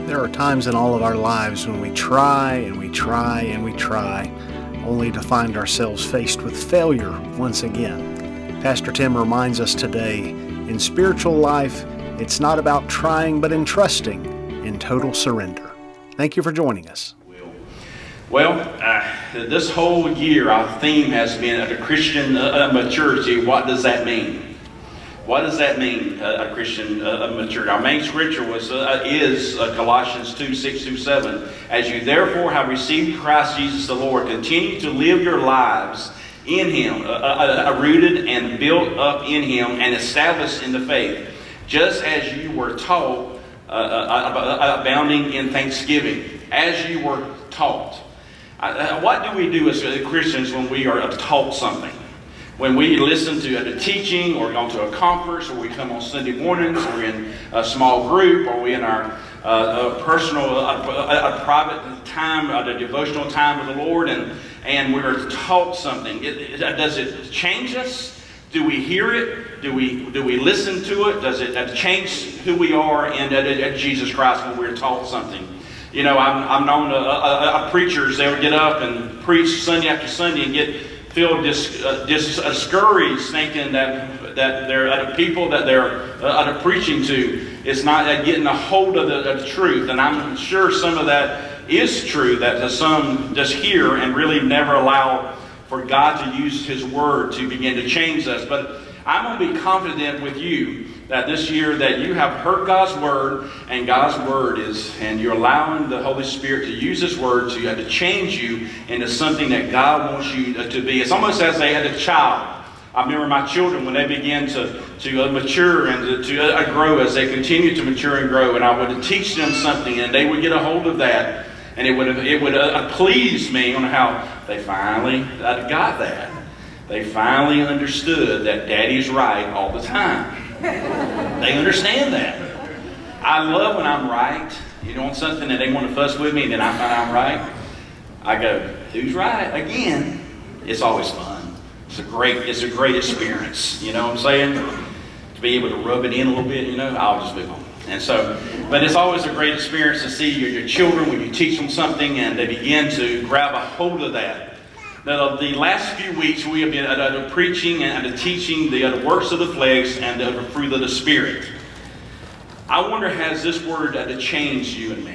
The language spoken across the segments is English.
There are times in all of our lives when we try and we try and we try, only to find ourselves faced with failure once again. Pastor Tim reminds us today, in spiritual life, it's not about trying but in trusting, in total surrender. Thank you for joining us. Well, this whole year our theme has been a Christian maturity. What does that mean? What does that mean, a Christian maturity? Our main scripture is Colossians 2:6-7. As you therefore have received Christ Jesus the Lord, continue to live your lives in Him, rooted and built up in Him and established in the faith, just as you were taught, abounding in thanksgiving, as you were taught. What do we do as Christians when we are taught something? When we listen to a teaching or go to a conference, or we come on Sunday mornings, or we're in a small group, or we're in our personal, private time, a devotional time with the Lord, and we're taught something. Does it change us? Do we hear it? Do we listen to it? Does it change who we are in Jesus Christ when we're taught something? You know, I'm known preachers, they would get up and preach Sunday after Sunday and feel discouraged, thinking that they're people that they're preaching to is not getting a hold of the truth. And I'm sure some of that is true, that some just hear and really never allow for God to use His Word to begin to change us. But I'm going to be confident with you that this year that you have heard God's Word, and God's Word and you're allowing the Holy Spirit to use His Word to change you into something that God wants you to be. It's almost as they had a child. I remember my children when they began to mature and to grow, as they continue to mature and grow, and I would teach them something and they would get a hold of that, and it would please me on how they finally got that. They finally understood that Daddy's right all the time. They understand that. I love when I'm right. You know, on something and they want to fuss with me and then I find I'm right. I go, who's right? Again. It's always fun. It's a great experience. You know what I'm saying? To be able to rub it in a little bit, you know, I'll just move on. And so, but it's always a great experience to see your children when you teach them something and they begin to grab a hold of that. Now, the last few weeks we have been preaching and teaching the works of the flesh and the fruit of the Spirit. I wonder, has this word changed you and me?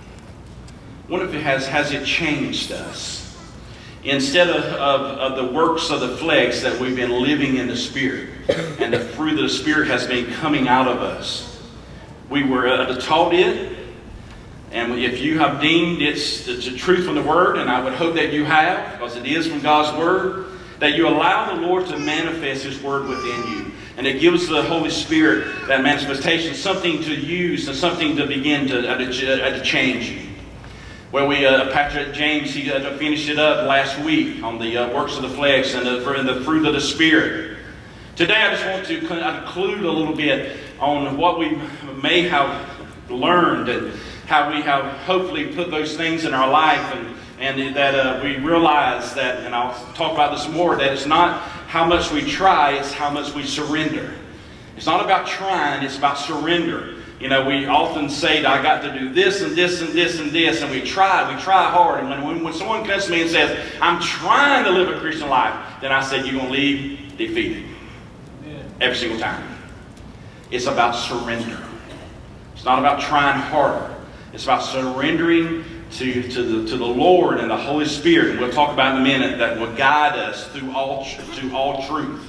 I wonder if it has it changed us? Instead of the works of the flesh, that we've been living in the Spirit, and the fruit of the Spirit has been coming out of us. We were taught it. And if you have deemed it's the truth from the Word, and I would hope that you have, because it is from God's Word, that you allow the Lord to manifest His Word within you. And it gives the Holy Spirit, that manifestation, something to use and something to begin to change you. Well, Pastor James, he finished it up last week on the works of the flesh and the fruit of the Spirit. Today I just want to conclude a little bit on what we may have learned and how we have hopefully put those things in our life, and that we realize that, and I'll talk about this more, that it's not how much we try, it's how much we surrender. It's not about trying, it's about surrender. You know, we often say, I got to do this and this and this and this, and we try hard. And when someone comes to me and says, I'm trying to live a Christian life, then I say, you're going to leave defeated. Every single time. It's about surrender. It's not about trying harder. It's about surrendering to the Lord and the Holy Spirit. And we'll talk about in a minute that will guide us through all truth.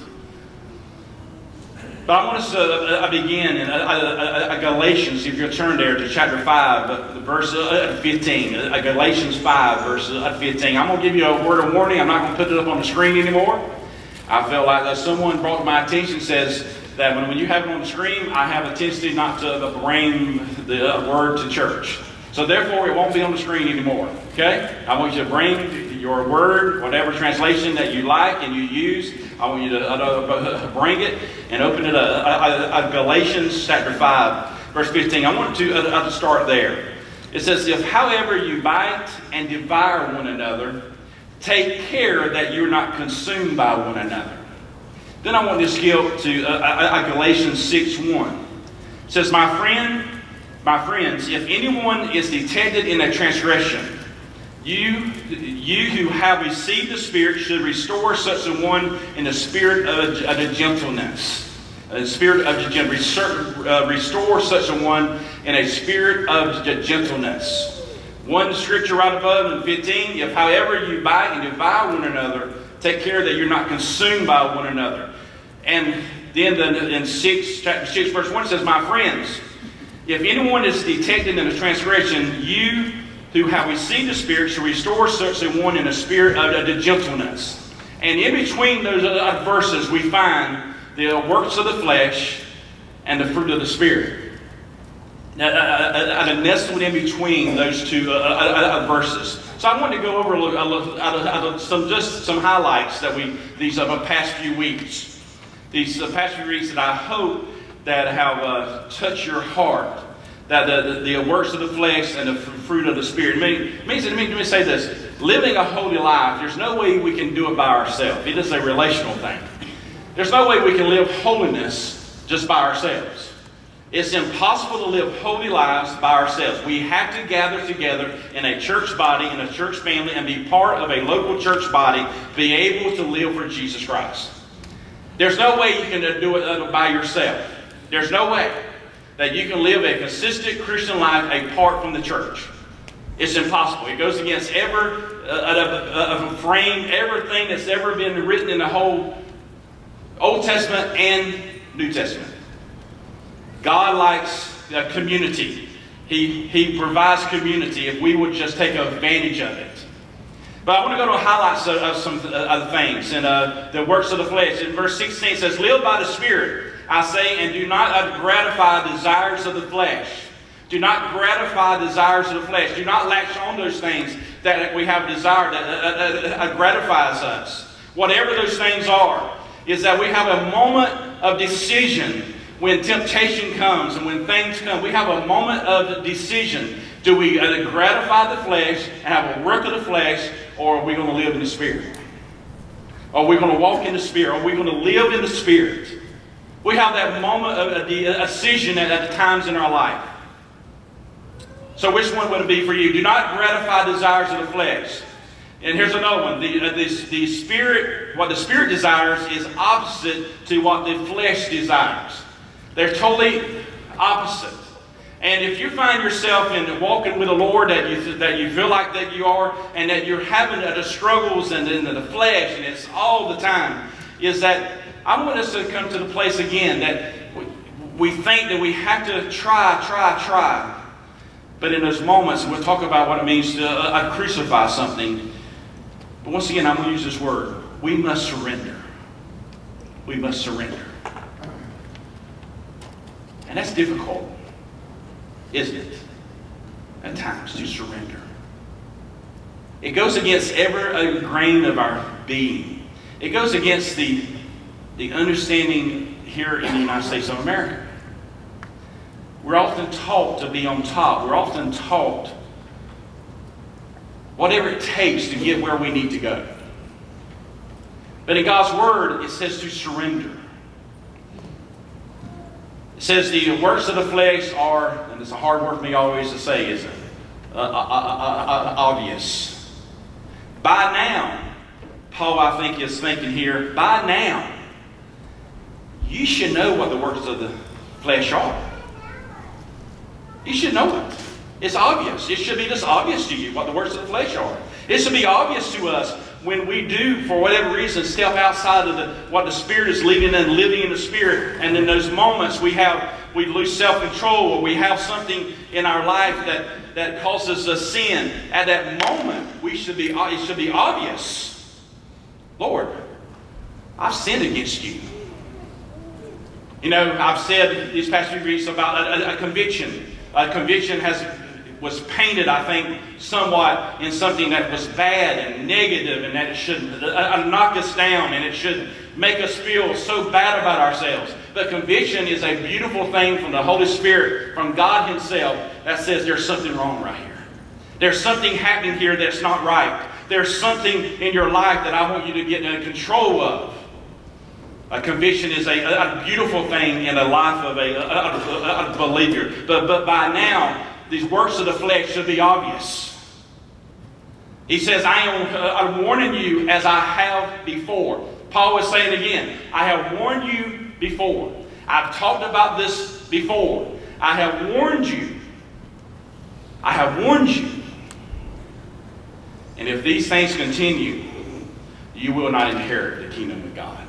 But I want us to begin in Galatians, if you'll turn there to chapter 5, verse 15. Galatians 5, verse 15. I'm going to give you a word of warning. I'm not going to put it up on the screen anymore. I feel like someone brought to my attention, says that when you have it on the screen, I have a tendency not to bring the word to church. So therefore, it won't be on the screen anymore. Okay? I want you to bring your word, whatever translation that you like and you use. I want you to bring it and open it up. Galatians chapter 5, verse 15. I want to start there. It says, if however you bite and devour one another, take care that you're not consumed by one another. Then I want to skip to Galatians 6:1. It says, my My friends, if anyone is detected in a transgression, you who have received the Spirit should restore such a one in the spirit of gentleness. Restore such a one in a spirit of gentleness. One scripture right above in 15, if however you bite and devour one another, take care that you're not consumed by one another. And then in chapter 6, verse 1 it says, my friends, if anyone is detected in a transgression, you who have received the Spirit should restore such a one in a spirit of gentleness. And in between those verses we find the works of the flesh and the fruit of the Spirit. Nestled in between those two verses. So I want to go over some highlights that these past few weeks. These past few weeks that I hope that have touched your heart. That the works of the flesh and the fruit of the Spirit. Let me say this. Living a holy life, there's no way we can do it by ourselves. It is a relational thing. There's no way we can live holiness just by ourselves. It's impossible to live holy lives by ourselves. We have to gather together in a church body, in a church family, and be part of a local church body, be able to live for Jesus Christ. There's no way you can do it by yourself. There's no way that you can live a consistent Christian life apart from the church. It's impossible. It goes against everything that's ever been written in the whole Old Testament and New Testament. God likes community. He provides community if we would just take advantage of it. But I want to go to highlights of some other things. And the works of the flesh. In verse 16 it says, live by the Spirit, I say, and do not gratify the desires of the flesh. Do not gratify the desires of the flesh. Do not latch on those things that we have desire that gratifies us. Whatever those things are, is that we have a moment of decision when temptation comes and when things come. We have a moment of decision. Do we gratify the flesh and have a work of the flesh, or are we going to live in the Spirit? Are we going to walk in the Spirit? Are we going to live in the Spirit? We have that moment of decision at times in our life. So which one would it be for you? Do not gratify desires of the flesh. And here's another one. The Spirit, what the Spirit desires is opposite to what the flesh desires. They're totally opposite. And if you find yourself in walking with the Lord that you feel like that you are, and that you're having the struggles and the flesh, and it's all the time, is that I want us to come to the place again that we think that we have to try. But in those moments, we'll talk about what it means to crucify something. But once again, I'm going to use this word. We must surrender. We must surrender. And that's difficult, isn't it? At times, to surrender. It goes against every grain of our being. It goes against the understanding here in the United States of America. We're often taught to be on top. We're often taught whatever it takes to get where we need to go. But in God's Word, it says to surrender. It says the works of the flesh are, and it's a hard word for me always to say, is obvious. By now, Paul, I think, is thinking here, by now, you should know what the works of the flesh are. You should know it. It's obvious. It should be just obvious to you what the works of the flesh are. It should be obvious to us when we do, for whatever reason, step outside of what the Spirit is leading and living in the Spirit. And in those moments we lose self-control, or we have something in our life that causes us sin. At that moment, it should be obvious. Lord, I've sinned against you. You know, I've said these past few weeks about a conviction. A conviction was painted, I think, somewhat in something that was bad and negative, and that it should knock us down, and it should make us feel so bad about ourselves. But conviction is a beautiful thing from the Holy Spirit, from God Himself, that says there's something wrong right here. There's something happening here that's not right. There's something in your life that I want you to get in control of. Conviction is a beautiful thing in the life of a believer. But by now, these works of the flesh should be obvious. He says, I'm warning you as I have before. Paul is saying again, I have warned you before. I've talked about this before. I have warned you. I have warned you. And if these things continue, you will not inherit the kingdom of God.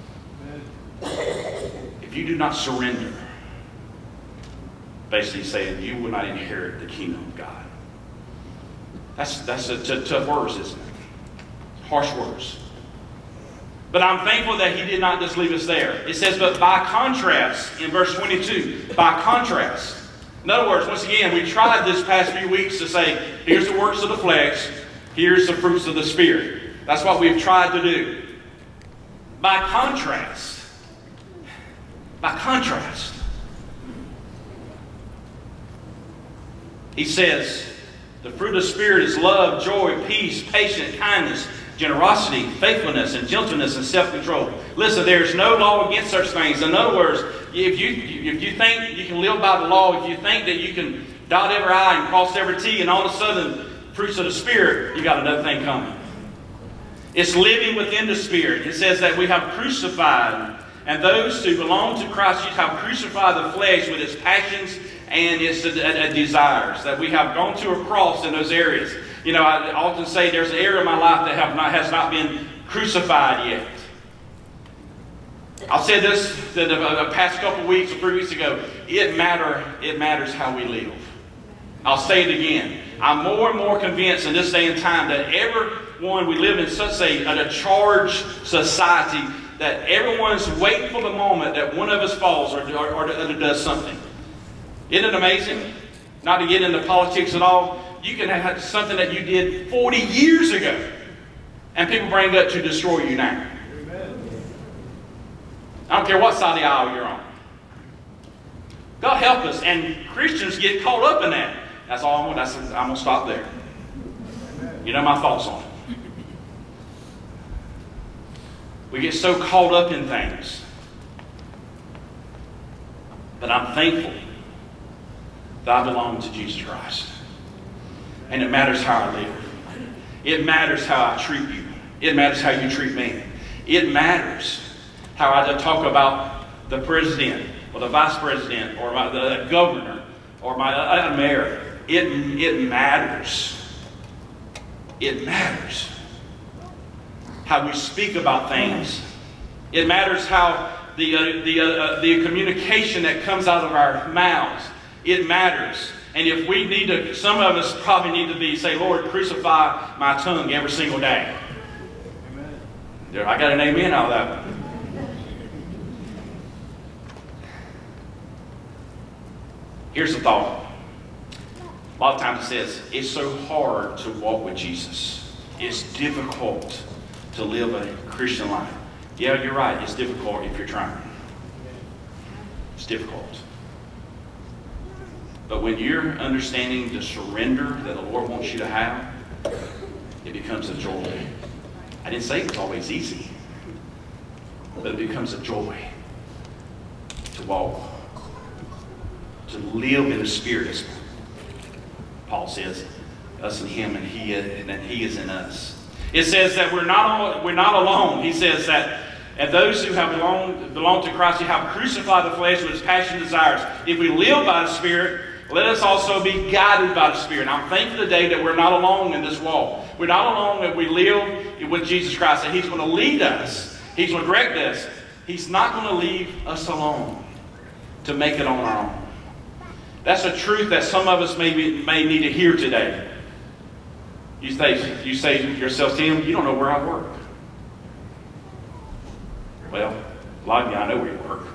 If you do not surrender, basically saying you will not inherit the kingdom of God. That's a tough words, isn't it? Harsh words. But I'm thankful that he did not just leave us there. It says, but by contrast, in verse 22, by contrast. In other words, once again, we tried this past few weeks to say, here's the works of the flesh, here's the fruits of the Spirit. That's what we've tried to do. By contrast, he says, the fruit of the Spirit is love, joy, peace, patience, kindness, generosity, faithfulness, and gentleness, and self-control. Listen, there's no law against such things. In other words, if you think you can live by the law, if you think that you can dot every I and cross every T, and all of a sudden, fruits of the Spirit, you got another thing coming. It's living within the Spirit. It says that we have crucified, and those who belong to Christ Jesus have crucified the flesh with its passions and its desires. That we have gone to a cross in those areas. You know, I often say there's an area of my life that has not been crucified yet. I said this the past couple of weeks or 3 weeks ago. It matters how we live. I'll say it again. I'm more and more convinced in this day and time that everyone, we live in such a charged society that everyone's waiting for the moment that one of us falls or does something. Isn't it amazing? Not to get into politics at all. You can have something that you did 40 years ago, and people bring it up to destroy you now. Amen. I don't care what side of the aisle you're on. God help us, and Christians get caught up in that. That's all I'm going to stop there. You know my thoughts on it. We get so caught up in things. But I'm thankful that I belong to Jesus Christ. And it matters how I live. It matters how I treat you. It matters how you treat me. It matters how I talk about the president or the vice president or the governor or my mayor. It matters. It matters how we speak about things. It matters how the communication that comes out of our mouths. It matters. And if we need to, some of us probably need to say, Lord, crucify my tongue every single day. Amen. I got an amen out of that one. Here's the thought. A lot of times it says, it's so hard to walk with Jesus. It's difficult to live a Christian life. Yeah, you're right. It's difficult if you're trying. It's difficult. But when you're understanding the surrender that the Lord wants you to have, it becomes a joy. I didn't say it was always easy, but it becomes a joy to walk, to live in the Spirit, as Paul says, us in Him and He is in us. It says that we're not alone. He says that and those who have belonged to Christ, you have crucified the flesh with its passions and desires. If we live by the Spirit, let us also be guided by the Spirit. And I'm thankful today that we're not alone in this walk. We're not alone that we live with Jesus Christ. That He's going to lead us. He's going to direct us. He's not going to leave us alone to make it on our own. That's a truth that some of us may need to hear today. You say to yourself, Tim, you don't know where I work. Well, a lot of you, I know where you work.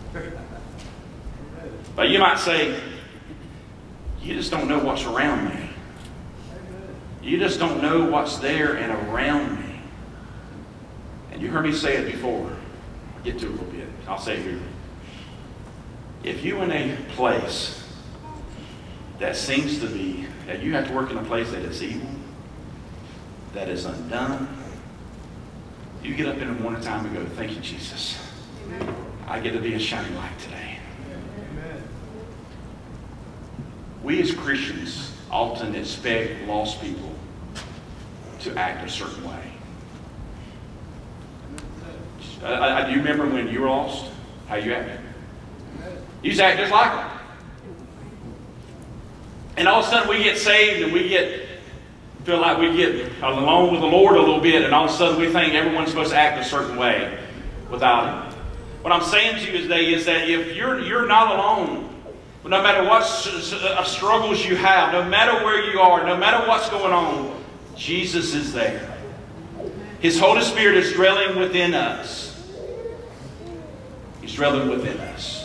But you might say, you just don't know what's around me. You just don't know what's there and around me. And you heard me say it before. I'll get to it a little bit. I'll say it here. If you're in a place that seems to be, that you have to work in a place that is evil, that is undone, you get up in the morning time and go, thank you, Jesus. I get to be a shining light today. We as Christians often expect lost people to act a certain way. Do you remember when you were lost? How you acted? You used to act just like them. And all of a sudden we get saved and feel like we get alone with the Lord a little bit, and all of a sudden we think everyone's supposed to act a certain way without Him. What I'm saying to you today is that if you're not alone, no matter what struggles you have, no matter where you are, no matter what's going on, Jesus is there. His Holy Spirit is dwelling within us. He's dwelling within us.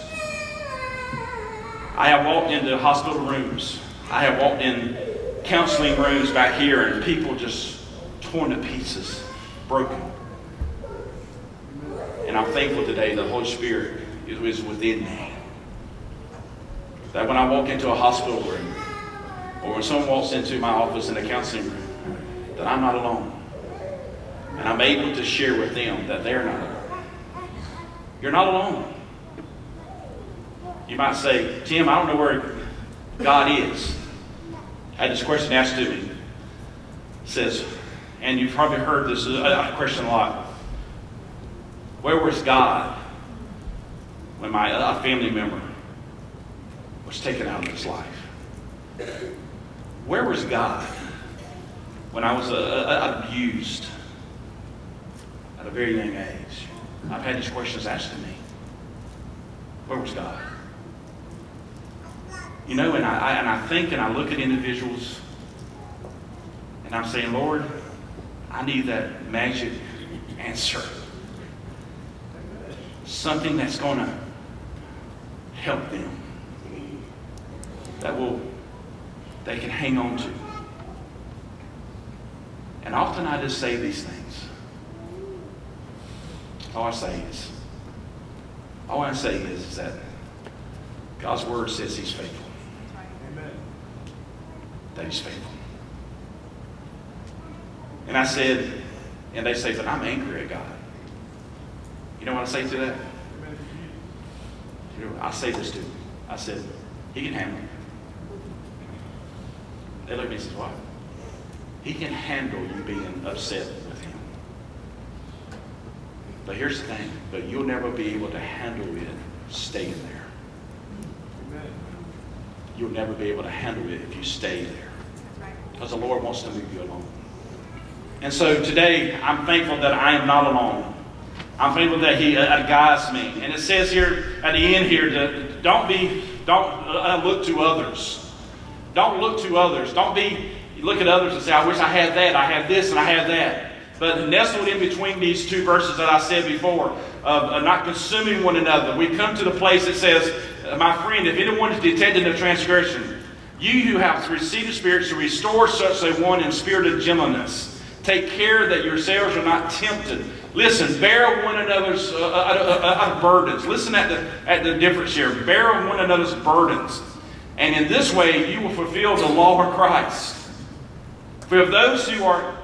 I have walked into hospital rooms. I have walked in counseling rooms back here, and people just torn to pieces, broken. And I'm thankful today the Holy Spirit is within me. That when I walk into a hospital room, or when someone walks into my office in a counseling room, that I'm not alone. And I'm able to share with them that they're not alone. You're not alone. You might say, Tim, I don't know where God is. I had this question asked to me. It says, and you've probably heard this question a lot. Where was God when my family member was taken out of this life? Where was God when I was abused at a very young age? I've had these questions asked to me. Where was God? You know, and I think and I look at individuals and I'm saying, Lord, I need that magic answer. Something that's going to help them. They can hang on to. And often I just say these things. All I say is that God's Word says He's faithful. Amen. That He's faithful. And I said, and they say, but I'm angry at God. You know what I say to that? You know, I say this to them. I said, He can handle it. They look at me and say, what? He can handle you being upset with Him. But here's the thing, but you'll never be able to handle it staying there. Amen. You'll never be able to handle it if you stay there. Because the Lord wants to leave you alone. And so today, I'm thankful that I am not alone. I'm thankful that He guides me. And it says here at the end here, don't look to others. Don't look to others. Don't look at others and say, I wish I had that, I have this, and I have that. But nestled in between these two verses that I said before, of not consuming one another, we come to the place that says, my friend, if anyone is detected in a transgression, you who have received the Spirit to restore such a one in spirit of gentleness. Take care that yourselves are not tempted. Listen, bear one another's burdens. Listen at the difference here. Bear one another's burdens. And in this way, you will fulfill the law of Christ. For those who are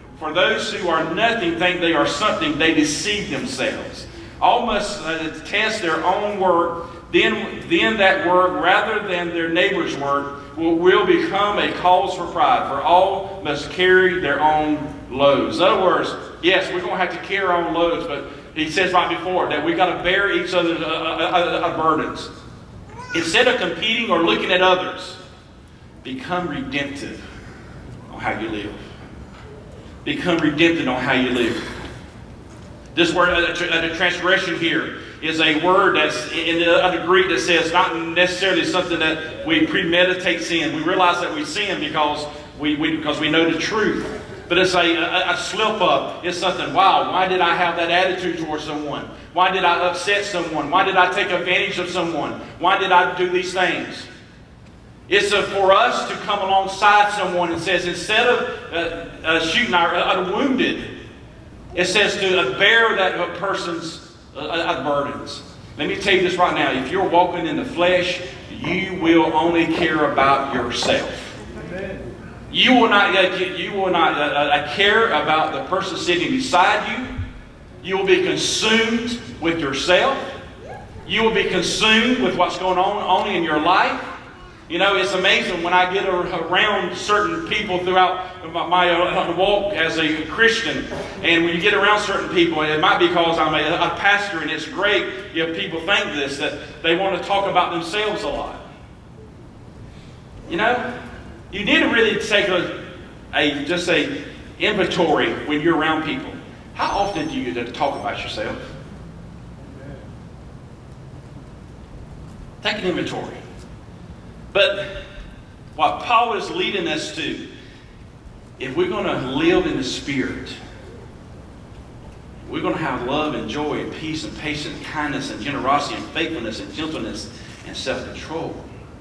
nothing think they are something, they deceive themselves. All must test their own work. Then that work, rather than their neighbor's work, will become a cause for pride. For all must carry their own loads. In other words, yes, we're going to have to carry our own loads, but he says right before that we've got to bear each other's burdens. Instead of competing or looking at others, become redemptive on how you live. Become redemptive on how you live. This word, the transgression here, is a word that's in the Greek that says not necessarily something that we premeditate sin. We realize that we sin because we know the truth. But it's a slip up. It's something, wow, why did I have that attitude towards someone? Why did I upset someone? Why did I take advantage of someone? Why did I do these things? It's for us to come alongside someone and says, instead of shooting our wounded, it says to bear that person's burdens. Let me tell you this right now. If you're walking in the flesh, you will only care about yourself. Amen. You will not care about the person sitting beside you. You will be consumed with yourself. You will be consumed with what's going on in your life. You know, it's amazing when I get around certain people throughout my walk as a Christian. And when you get around certain people, and it might be because I'm a pastor, and it's great if people think this, that they want to talk about themselves a lot. You know, you need to really take just a inventory when you're around people. How often do you get to talk about yourself? Take an inventory. But what Paul is leading us to, if we're going to live in the Spirit, we're going to have love and joy and peace and patience and kindness and generosity and faithfulness and gentleness and self-control.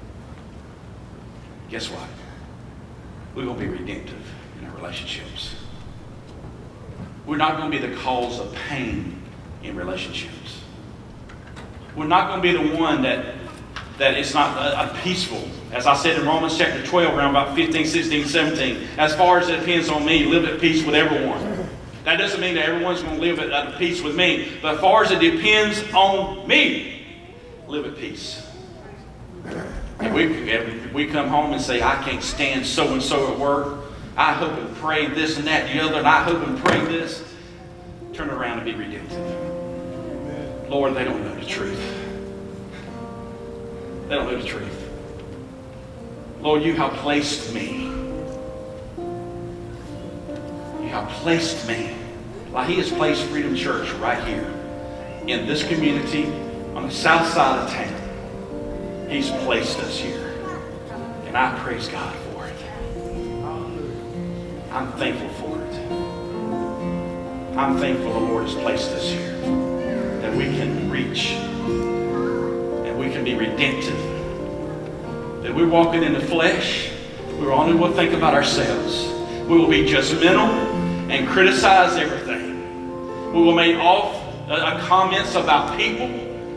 Guess what? We're going to be redemptive in our relationships. We're not going to be the cause of pain in relationships. We're not going to be the one that it's not peaceful. As I said in Romans chapter 12, around about 15, 16, 17, as far as it depends on me, live at peace with everyone. That doesn't mean that everyone's going to live at peace with me. But as far as it depends on me, live at peace. If we come home and say, I can't stand so-and-so at work, I hope and pray this and that and the other, and I hope and pray this, turn around and be redemptive. Lord, they don't know the truth. They don't know the truth. Lord, you have placed me. You have placed me. Like He has placed Freedom Church right here in this community on the south side of town. He's placed us here. And I praise God for it. I'm thankful for it. I'm thankful the Lord has placed us here. That we can reach. That we can be redemptive. That we're walking in the flesh. We only will think about ourselves. We will be judgmental and criticize everything. We will make comments about people,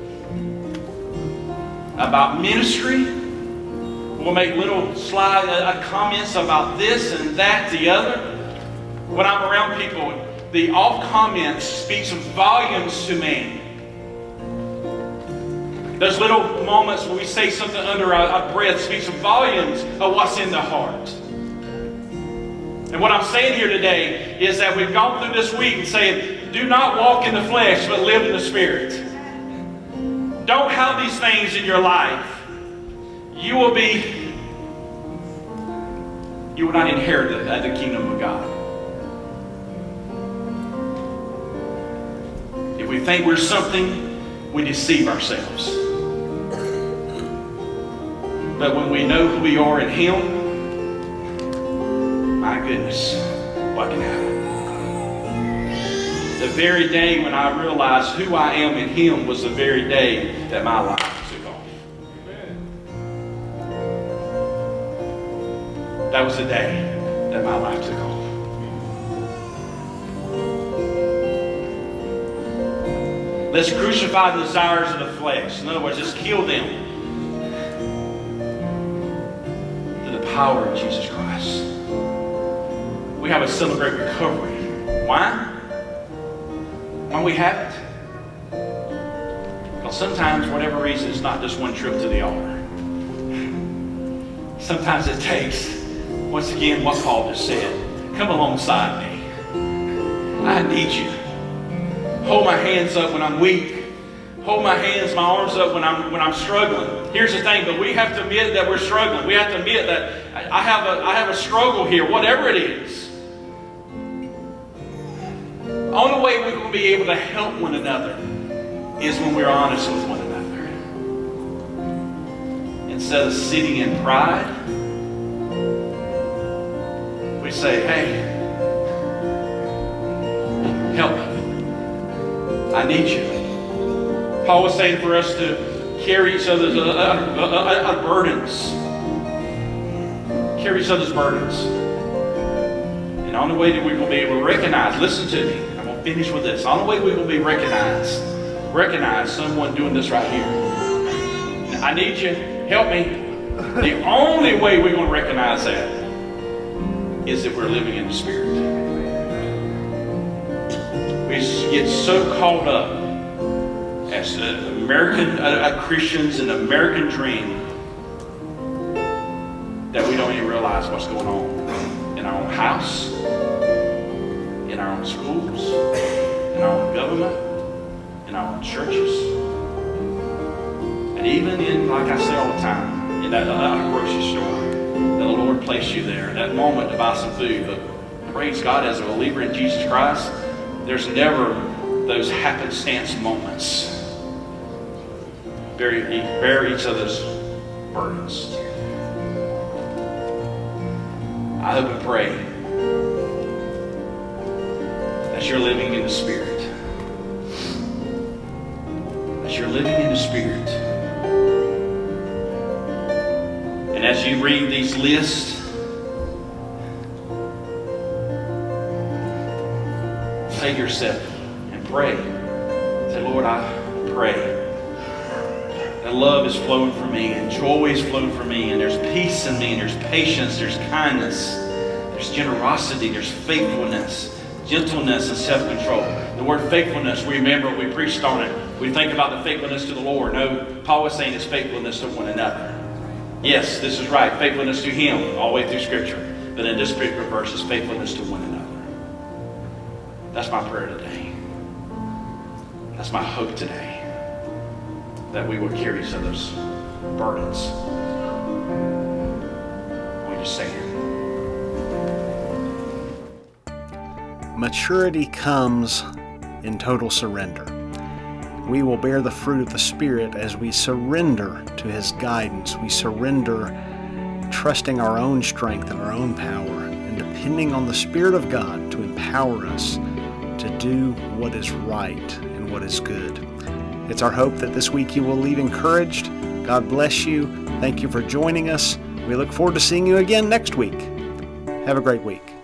about ministry. We'll make little sly comments about this and that, the other. When I'm around people, the off comments speaks volumes to me. There's little moments where we say something under our breath, speaks volumes of what's in the heart. And what I'm saying here today is that we've gone through this week saying, do not walk in the flesh, but live in the Spirit. Don't have these things in your life. You will not inherit the kingdom of God. If we think we're something, we deceive ourselves. But when we know who we are in Him, my goodness, what can happen? The very day when I realized who I am in Him was the very day that my life took off. That was the day that my life took off. Let's crucify the desires of the flesh. In other words, let's kill them to the power of Jesus Christ. We have to celebrate recovery. Why? Why we have it? Because sometimes, for whatever reason, it's not just one trip to the altar. Sometimes it takes, once again, what Paul just said. Come alongside me. I need you. Hold my hands up when I'm weak. Hold my arms up when I'm struggling. Here's the thing, but we have to admit that we're struggling. We have to admit that I have a struggle here, whatever it is. The only way we're going to be able to help one another is when we're honest with one another. Instead of sitting in pride, we say, hey, help me. I need you. Paul was saying for us to carry each other's burdens. Carry each other's burdens. And the only way that we're going to be able to recognize, listen to me, I'm going to finish with this. The only way we're going to be recognize someone doing this right here. I need you, help me. The only way we're going to recognize that is if we're living in the Spirit. We get so caught up as American Christians in the American dream that we don't even realize what's going on in our own house, in our own schools, in our own government, in our own churches, and even in, like I say all the time, in that grocery store. The Lord placed you there, that moment to buy some food. But praise God, as a believer in Jesus Christ, there's never those happenstance moments. Bear each other's burdens. I hope and pray that you're living in the Spirit. That you're living in the Spirit. And as you read these lists, take yourself and pray. Say, Lord, I pray that love is flowing from me, and joy is flowing from me, and there's peace in me, and there's patience, there's kindness, there's generosity, there's faithfulness, gentleness, and self-control. The word faithfulness, we remember, we preached on it. We think about the faithfulness to the Lord. No, Paul was saying it's faithfulness to one another. Yes, this is right, faithfulness to Him, all the way through Scripture. But in this particular verse, it's faithfulness to one another. That's my prayer today. That's my hope today. That we will carry each other's burdens. We just stand. Maturity comes in total surrender. We will bear the fruit of the Spirit as we surrender to His guidance. We surrender trusting our own strength and our own power and depending on the Spirit of God to empower us to do what is right and what is good. It's our hope that this week you will leave encouraged. God bless you. Thank you for joining us. We look forward to seeing you again next week. Have a great week.